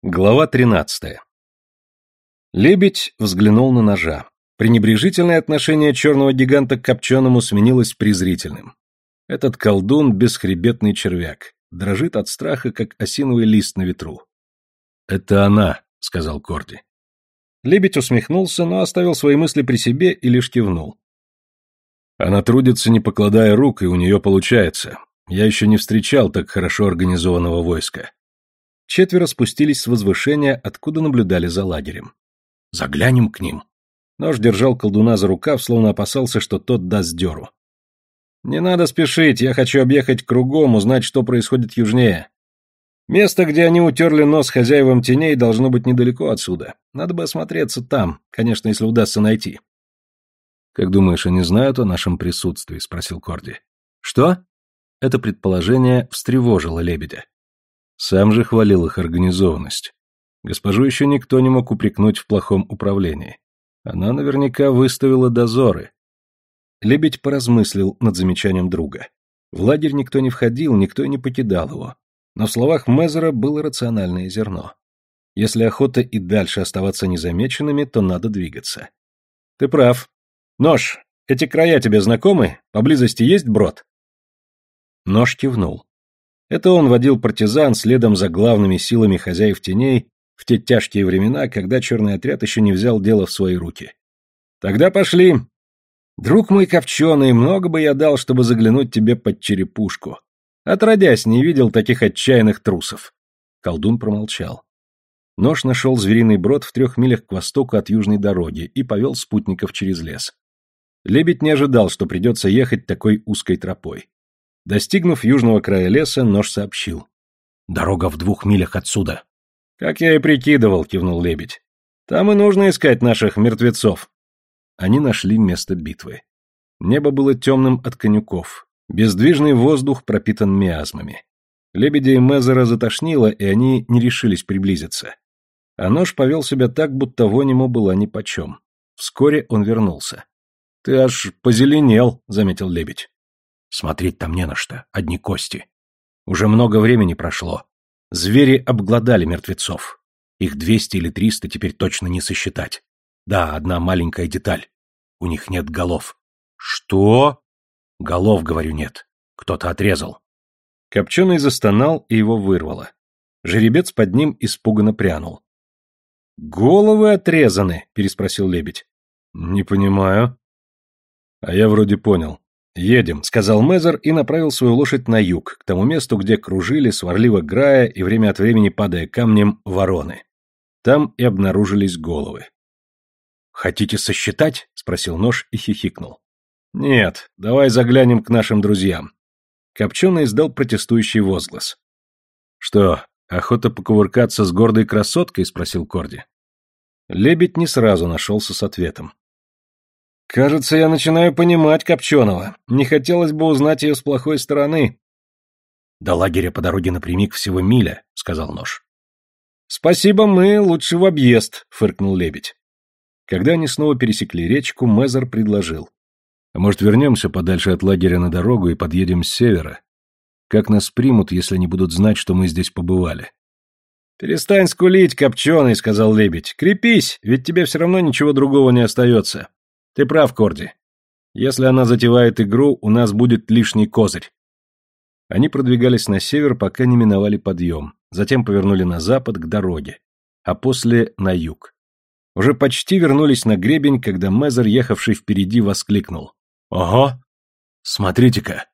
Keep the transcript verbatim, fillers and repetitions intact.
Глава тринадцатая. Лебедь взглянул на ножа. Пренебрежительное отношение черного гиганта к копченому сменилось презрительным. Этот колдун — бесхребетный червяк, дрожит от страха, как осиновый лист на ветру. «Это она», — сказал Корди. Лебедь усмехнулся, но оставил свои мысли при себе и лишь кивнул. «Она трудится, не покладая рук, и у нее получается. Я еще не встречал так хорошо организованного войска». Четверо спустились с возвышения, откуда наблюдали за лагерем. «Заглянем к ним». Нож держал колдуна за рукав, словно опасался, что тот даст дёру. «Не надо спешить, я хочу объехать кругом, узнать, что происходит южнее. Место, где они утерли нос хозяевам теней, должно быть недалеко отсюда. Надо бы осмотреться там, конечно, если удастся найти». «Как думаешь, они знают о нашем присутствии?» — спросил Корди. «Что?» Это предположение встревожило лебедя. Сам же хвалил их организованность. Госпожу еще никто не мог упрекнуть в плохом управлении. Она наверняка выставила дозоры. Лебедь поразмыслил над замечанием друга. В лагерь никто не входил, никто и не покидал его. Но в словах Мезера было рациональное зерно. Если охота и дальше оставаться незамеченными, то надо двигаться. Ты прав. Нож, эти края тебе знакомы? Поблизости есть брод? Нож кивнул. Это он водил партизан следом за главными силами хозяев теней в те тяжкие времена, когда черный отряд еще не взял дело в свои руки. Тогда пошли. Друг мой копченый, много бы я дал, чтобы заглянуть тебе под черепушку. Отродясь, не видел таких отчаянных трусов. Колдун промолчал. Нож нашел звериный брод в трех милях к востоку от южной дороги и повел спутников через лес. Лебедь не ожидал, что придется ехать такой узкой тропой. Достигнув южного края леса, Нож сообщил. «Дорога в двух милях отсюда». «Как я и прикидывал», — кивнул лебедь. «Там и нужно искать наших мертвецов». Они нашли место битвы. Небо было темным от конюков. Бездвижный воздух пропитан миазмами. Лебедя и Мезера затошнило, и они не решились приблизиться. А Нож повел себя так, будто вонь ему была нипочем. Вскоре он вернулся. «Ты аж позеленел», — заметил лебедь. «Смотреть там не на что, одни кости. Уже много времени прошло. Звери обглодали мертвецов. Их двести или триста теперь точно не сосчитать. Да, одна маленькая деталь. У них нет голов». «Что?» «Голов, говорю, нет. Кто-то отрезал». Копченый застонал, и его вырвало. Жеребец под ним испуганно прянул. «Головы отрезаны?» — переспросил лебедь. «Не понимаю». «А я вроде понял. «Едем», — сказал Мезер и направил свою лошадь на юг, к тому месту, где кружили, сварливо грая и время от времени падая камнем, вороны. Там и обнаружились головы. «Хотите сосчитать?» — спросил Нож и хихикнул. «Нет, давай заглянем к нашим друзьям». Копченый издал протестующий возглас. «Что, охота покувыркаться с гордой красоткой?» — спросил Корди. Лебедь не сразу нашелся с ответом. «Кажется, я начинаю понимать Копченого. Не хотелось бы узнать ее с плохой стороны». «До лагеря по дороге напрямик всего миля», — сказал Нож. «Спасибо, мы лучше в объезд», — фыркнул лебедь. Когда они снова пересекли речку, Мезер предложил. «А может, вернемся подальше от лагеря на дорогу и подъедем с севера? Как нас примут, если не будут знать, что мы здесь побывали?» «Перестань скулить, Копченый», — сказал лебедь. «Крепись, ведь тебе все равно ничего другого не остается. Ты прав, Корди. Если она затевает игру, у нас будет лишний козырь». Они продвигались на север, пока не миновали подъем, затем повернули на запад к дороге, а после на юг. Уже почти вернулись на гребень, когда Мезер, ехавший впереди, воскликнул. «Ого! Смотрите-ка!